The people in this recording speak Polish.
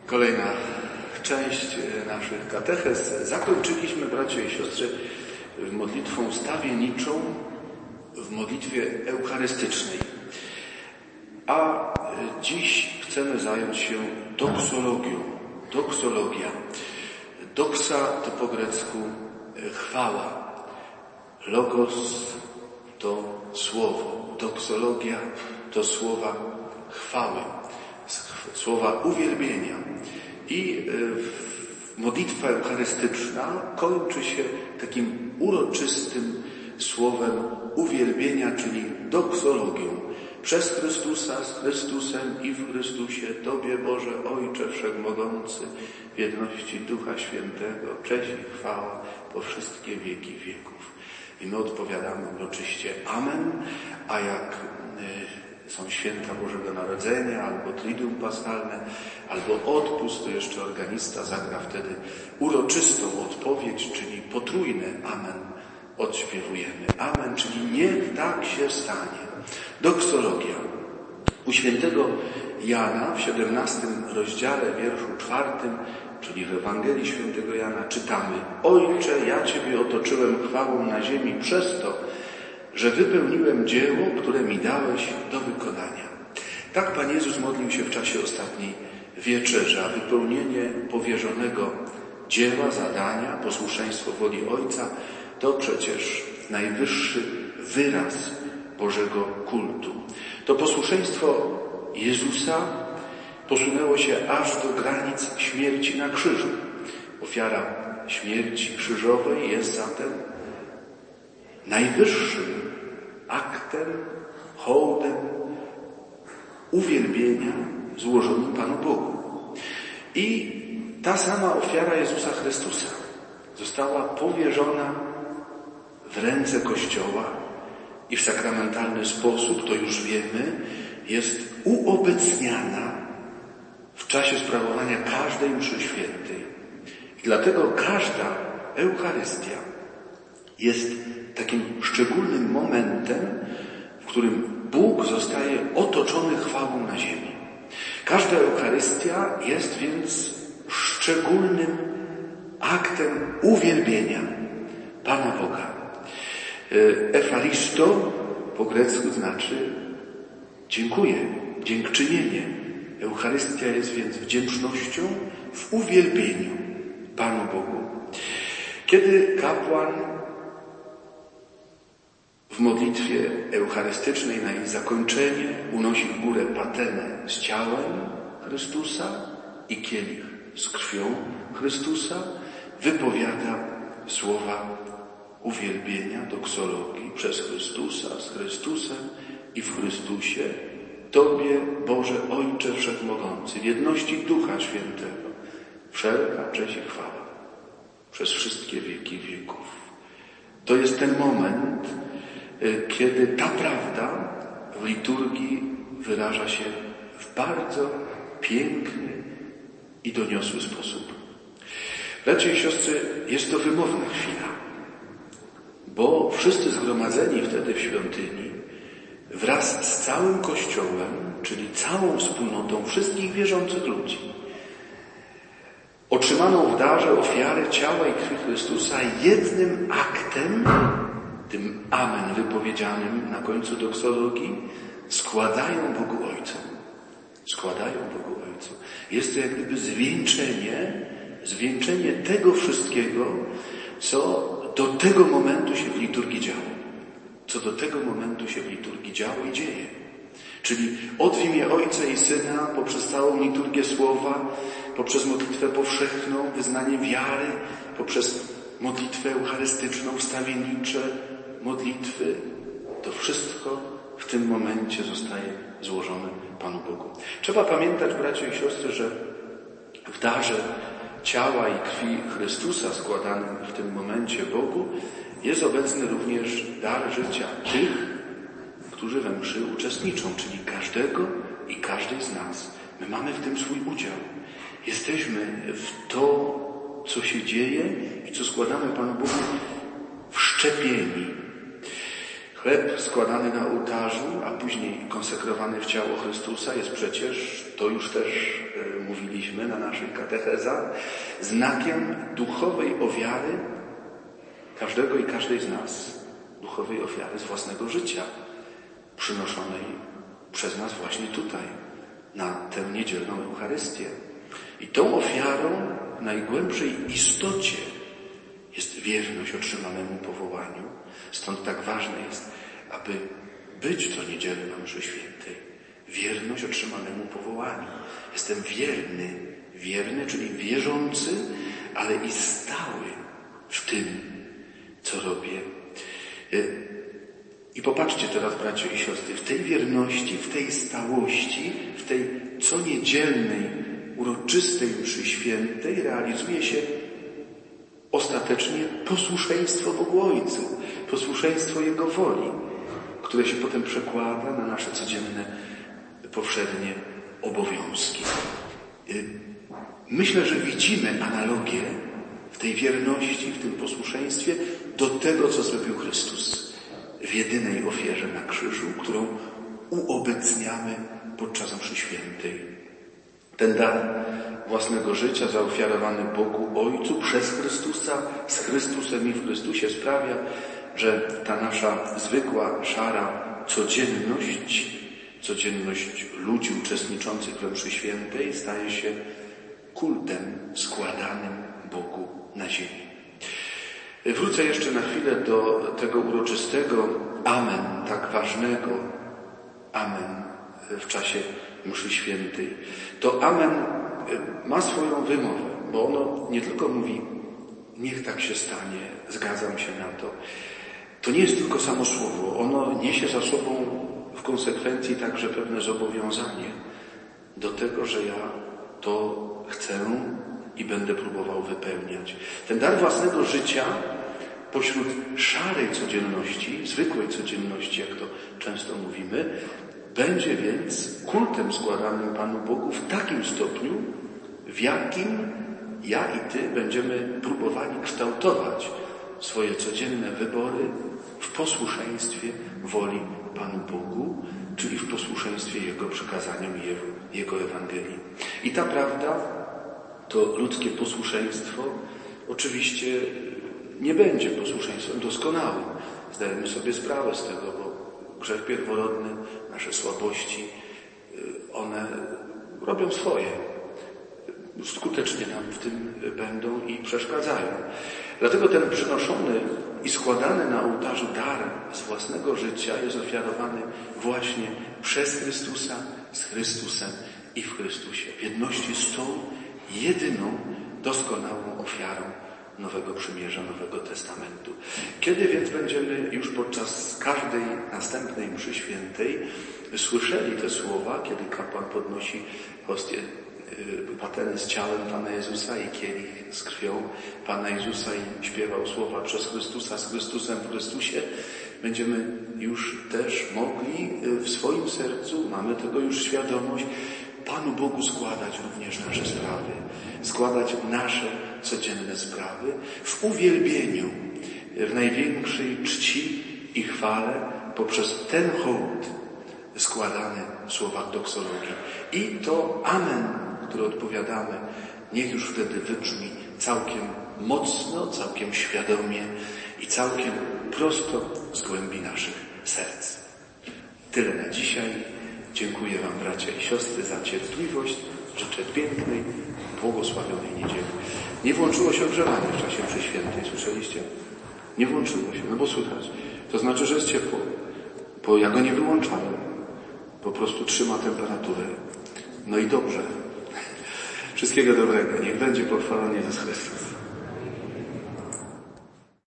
Kolejna część naszych katechez. Zakończyliśmy, bracia i siostry, modlitwą stawienniczą w modlitwie eucharystycznej. A dziś chcemy zająć się doksologią. Doksologia. Doksa to po grecku chwała. Logos to słowo. Doksologia to słowa chwały, słowa uwielbienia. I modlitwa eucharystyczna kończy się takim uroczystym słowem uwielbienia, czyli doksologią. Przez Chrystusa, z Chrystusem i w Chrystusie Tobie, Boże Ojcze Wszechmogący, w jedności Ducha Świętego, cześć i chwała po wszystkie wieki wieków. I my odpowiadamy uroczyście Amen, a jak są święta Bożego Narodzenia, albo Triduum Paschalne, albo odpust, to jeszcze organista zagra wtedy uroczystą odpowiedź, czyli potrójne Amen odśpiewujemy. Amen, czyli niech tak się stanie. Doksologia. U świętego Jana w 17 rozdziale, wierszu 4, czyli w Ewangelii świętego Jana czytamy: Ojcze, ja Ciebie otoczyłem chwałą na ziemi przez to, że wypełniłem dzieło, które mi dałeś do wykonania. Tak Pan Jezus modlił się w czasie ostatniej wieczerzy, a wypełnienie powierzonego dzieła, zadania, posłuszeństwo woli Ojca to przecież najwyższy wyraz Bożego kultu. To posłuszeństwo Jezusa posunęło się aż do granic śmierci na krzyżu. Ofiara śmierci krzyżowej jest zatem najwyższym aktem, hołdem uwielbienia złożonym Panu Bogu. I ta sama ofiara Jezusa Chrystusa została powierzona w ręce Kościoła i w sakramentalny sposób, to już wiemy, jest uobecniana w czasie sprawowania każdej mszy świętej. I dlatego każda Eucharystia jest takim szczególnym momentem, w którym Bóg zostaje otoczony chwałą na ziemi. Każda Eucharystia jest więc szczególnym aktem uwielbienia Pana Boga. Efaristo po grecku znaczy dziękuję, dziękczynienie. Eucharystia jest więc wdzięcznością w uwielbieniu Panu Bogu. Kiedy kapłan w modlitwie eucharystycznej na jej zakończenie unosi w górę patenę z ciałem Chrystusa i kielich z krwią Chrystusa, wypowiada słowa uwielbienia, doksologii przez Chrystusa, z Chrystusem i w Chrystusie Tobie, Boże Ojcze Wszechmogący, w jedności Ducha Świętego, wszelka cześć i chwała przez wszystkie wieki wieków. To jest ten moment, kiedy ta prawda w liturgii wyraża się w bardzo piękny i doniosły sposób. Bracia i siostry, jest to wymowna chwila, bo wszyscy zgromadzeni wtedy w świątyni wraz z całym Kościołem, czyli całą wspólnotą wszystkich wierzących ludzi, otrzymaną w darze ofiarę ciała i krwi Chrystusa jednym aktem, tym Amen wypowiedzianym na końcu doksologii, składają Bogu Ojcu. Składają Bogu Ojcu. Jest to jak gdyby zwieńczenie tego wszystkiego, co do tego momentu się w liturgii działo. Co do tego momentu się w liturgii działo i dzieje. Czyli od w imię Ojca i Syna, poprzez całą liturgię Słowa, poprzez modlitwę powszechną, wyznanie wiary, poprzez modlitwę eucharystyczną, wstawiennicze modlitwy, to wszystko w tym momencie zostaje złożone Panu Bogu. Trzeba pamiętać, bracia i siostry, że w darze ciała i krwi Chrystusa składanym w tym momencie Bogu jest obecny również dar życia tych, którzy we mszy uczestniczą, czyli każdego i każdej z nas. My mamy w tym swój udział. Jesteśmy w to, co się dzieje i co składamy Panu Bogu, wszczepieni. Chleb składany na ołtarzu, a później konsekrowany w ciało Chrystusa jest przecież, to już też mówiliśmy na naszych katechezach, znakiem duchowej ofiary każdego i każdej z nas. Duchowej ofiary z własnego życia, przynoszonej przez nas właśnie tutaj, na tę niedzielną Eucharystię. I tą ofiarą w najgłębszej istocie jest wierność otrzymanemu powołaniu. Stąd tak ważne jest, aby być co niedzielę na mszy świętej. Wierność otrzymanemu powołaniu. Jestem wierny, czyli wierzący, ale i stały w tym, co robię. I popatrzcie teraz, bracia i siostry, w tej wierności, w tej stałości, w tej co niedzielnej, uroczystej mszy świętej realizuje się ostatecznie posłuszeństwo Bogu Ojcu, posłuszeństwo Jego woli, które się potem przekłada na nasze codzienne, powszednie obowiązki. Myślę, że widzimy analogię w tej wierności, w tym posłuszeństwie do tego, co zrobił Chrystus w jedynej ofierze na krzyżu, którą uobecniamy podczas mszy świętej. Ten dar własnego życia zaofiarowany Bogu Ojcu przez Chrystusa, z Chrystusem i w Chrystusie sprawia, że ta nasza zwykła, szara codzienność ludzi uczestniczących we mszy świętej staje się kultem składanym Bogu na ziemi. Wrócę jeszcze na chwilę do tego uroczystego amen, tak ważnego amen w czasie mszy świętej. To amen ma swoją wymowę, bo ono nie tylko mówi niech tak się stanie, zgadzam się na to. To nie jest tylko samo słowo, ono niesie za sobą w konsekwencji także pewne zobowiązanie do tego, że ja to chcę i będę próbował wypełniać. Ten dar własnego życia pośród szarej codzienności, zwykłej codzienności, jak to często mówimy, będzie więc kultem składanym Panu Bogu w takim stopniu, w jakim ja i Ty będziemy próbowali kształtować swoje codzienne wybory w posłuszeństwie woli Panu Bogu, czyli w posłuszeństwie Jego przykazaniom i Jego Ewangelii. I ta prawda, to ludzkie posłuszeństwo, oczywiście nie będzie posłuszeństwem doskonałym. Zdajemy sobie sprawę z tego, bo grzech pierworodny, nasze słabości, one robią swoje. Skutecznie nam w tym będą i przeszkadzają. Dlatego ten przynoszony i składany na ołtarzu dar z własnego życia jest ofiarowany właśnie przez Chrystusa, z Chrystusem i w Chrystusie. W jedności z tą jedyną, doskonałą ofiarą Nowego Przymierza, Nowego Testamentu. Kiedy więc będziemy już podczas każdej następnej mszy świętej słyszeli te słowa, kiedy kapłan podnosi hostię, patenę z ciałem Pana Jezusa i kielich z krwią Pana Jezusa i śpiewał słowa przez Chrystusa, z Chrystusem w Chrystusie, będziemy już też mogli w swoim sercu, mamy tego już świadomość, Panu Bogu składać również nasze sprawy, składać nasze codzienne sprawy w uwielbieniu, w największej czci i chwale poprzez ten hołd składany w słowach doksologii. I to amen, które odpowiadamy, niech już wtedy wybrzmi całkiem mocno, całkiem świadomie i całkiem prosto z głębi naszych serc. Tyle na dzisiaj. Dziękuję Wam, bracia i siostry, za cierpliwość. Życzę pięknej, błogosławionej niedzieli. Nie włączyło się ogrzewanie w czasie mszy świętej, słyszeliście? Nie włączyło się, no bo słychać. To znaczy, że jest ciepło, bo ja go nie wyłączałem. Po prostu trzyma temperaturę. No i dobrze. Wszystkiego dobrego. Niech będzie pochwalony Jezus Chrystus.